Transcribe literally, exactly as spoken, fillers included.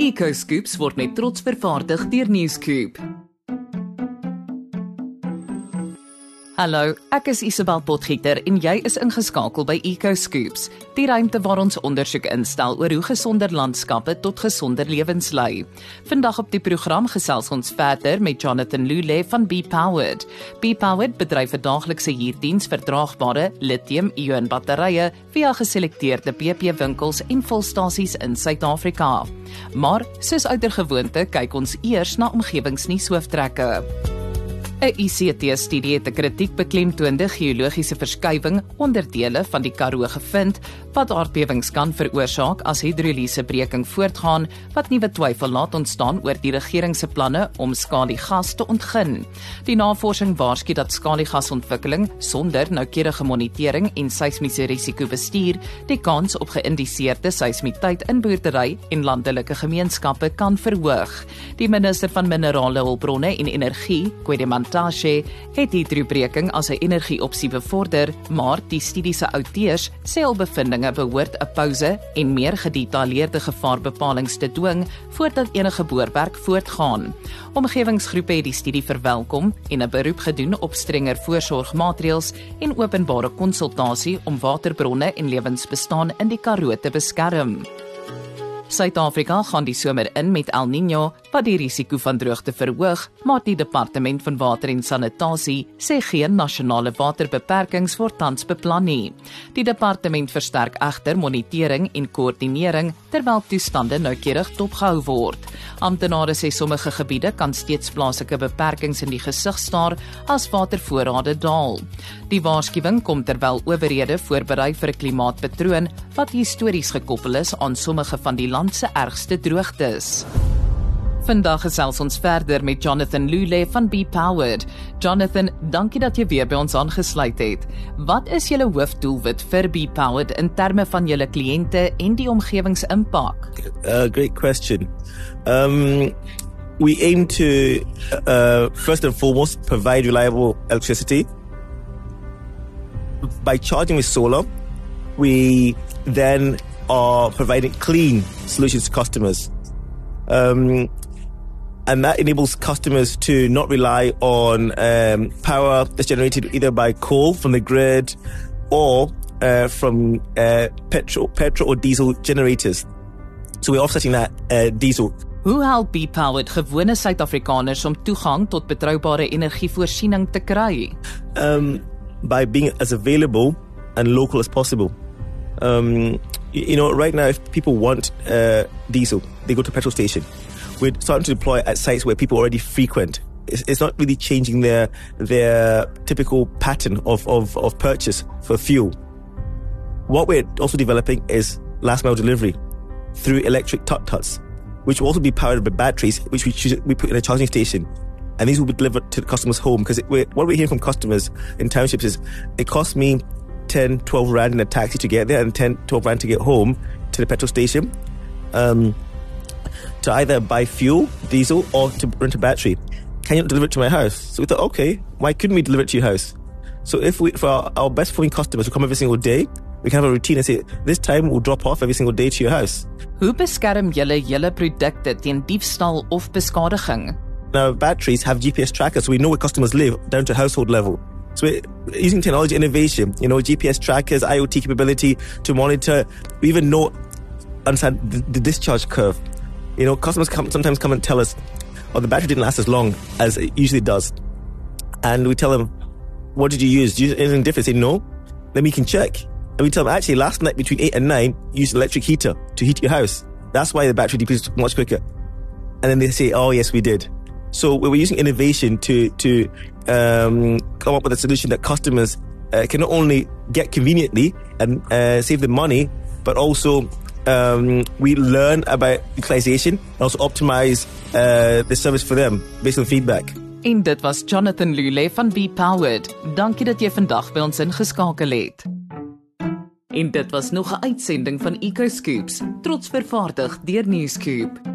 EcoScoops word met trots vervaardig deur Newscoop. Hallo, ek is Isabel Potgieter en jy is ingeskakel by EcoScoops, die ruimte waar ons ondersoek instel oor hoe gesonder landskappe tot gesonder lewens lei. Vandag op die program gesels ons verder met Jonathan Lule van B-Powered. B-Powered bedryf 'n daaglikse huurdiens vir draagbare lithium-ion batterye via geselekteerde B P winkels en volstasies in Suid-Afrika. Maar soos oudergewoonte kyk ons eers na omgewingsnuushooftrekke. 'n I C T-studie het 'n kritiek beklemtoonde geologiese verskywing onderdele van die Karoo gevind wat aardbewings kan veroorsaak as hidroliesebreking voortgaan, wat nuwe twyfel laat ontstaan oor die regering se planne om skaliegas te ontgin. Die navorsing waarsku dat skaliegasontwikkeling sonder noukeurige monitering en seismiese risikobestuur die kans op geïndiseerde seismiteit in boerdery en landelike gemeenskappe kan verhoog. Die minister van Minerale Hulpbronne en Energie, Kwede Tashe, het hidrobreking as 'n energieopsie bevorder, maar die studie se outeurs sê al bevindinge behoort 'n pouse en meer gedetailleerde gevaarbepalings te dwing voordat enige boorwerk voortgaan. Omgewingsgroepe het die studie verwelkom en 'n beroep gedoen op strenger voorsorgmaatreëls en openbare konsultasie om waterbronne en lewensbestaan in die Karoo te beskerm. Suid-Afrika gaan die somer in met El Niño, wat die risiko van droogte verhoog, maar die Departement van Water en Sanitasie sê geen nasionale waterbeperkings word tans beplan nie. Die departement versterk egter monitering en koördinering terwyl toestande noukeurig dopgehou word. Amptenare sê sommige gebiede kan steeds plaaslike beperkings in die gesig staar as watervoorrade daal. Die waarskuwing kom terwyl owerhede voorberei vir 'n klimaatpatroon wat histories gekoppel is aan sommige van die land se ergste droogtes. Vandag gesels ons verder met Jonathan Lule van B-Powered. Jonathan, dankie dat jy weer by ons aangesluit het. Wat is julle hoofdoelwit vir B-Powered in terme van julle kliënte en die omgewingsimpak? Uh, great question. Um, we aim to, uh, first and foremost, provide reliable electricity. By charging with solar, we then are providing clean solutions to customers. Um, and that enables customers to not rely on um, power that's generated either by coal from the grid or uh, from uh, petrol, petrol or diesel generators. So we're offsetting that uh, diesel. Hoe help B-Powered gewone Suid-Afrikaners om toegang tot betroubare energievoorsiening te kry? Um, by being as available and local as possible. Um, you, you know, right now, if people want uh, diesel, they go to a petrol station. We're starting to deploy at sites where people already frequent. It's, it's not really changing their their typical pattern of, of, of purchase for fuel. What we're also developing is last mile delivery through electric tut-tuts, which will also be powered by batteries, which we, choose, we put in a charging station. And these will be delivered to the customer's home, because what we're hearing from customers in townships is it costs me ten, twelve rand in a taxi to get there and ten, twelve rand to get home to the petrol station um, to either buy fuel, diesel, or to rent a battery. Can you deliver it to my house? So we thought, okay, why couldn't we deliver it to your house? So if we, for our, our best performing customers who come every single day, we can have a routine and say, this time we'll drop off every single day to your house. Hoe beskerm julle julle produkte teen diefstal of beskadiging? Now, batteries have G P S trackers, so we know where customers live down to household level. So we're using technology innovation, you know, G P S trackers, I O T capability to monitor. We even know, understand the, the discharge curve. You know, customers come, sometimes come and tell us, oh, the battery didn't last as long as it usually does. And we tell them, what did you use? Did you use anything different? They say, no. Then we can check. And we tell them, actually, last night between eight and nine, you used an electric heater to heat your house. That's why the battery depletes much quicker. And then they say, oh, yes, we did. So we're using innovation to to um, come up with a solution that customers uh, can not only get conveniently and uh, save them money, but also um, we learn about utilization and also optimize uh, the service for them based on feedback. En dit was Jonathan Lule van B-Powered. Dankie dat jy vandag by ons ingeskakel het. En dit was nog 'n uitsending van EcoScoops, trots vervaardig deur Newscoop.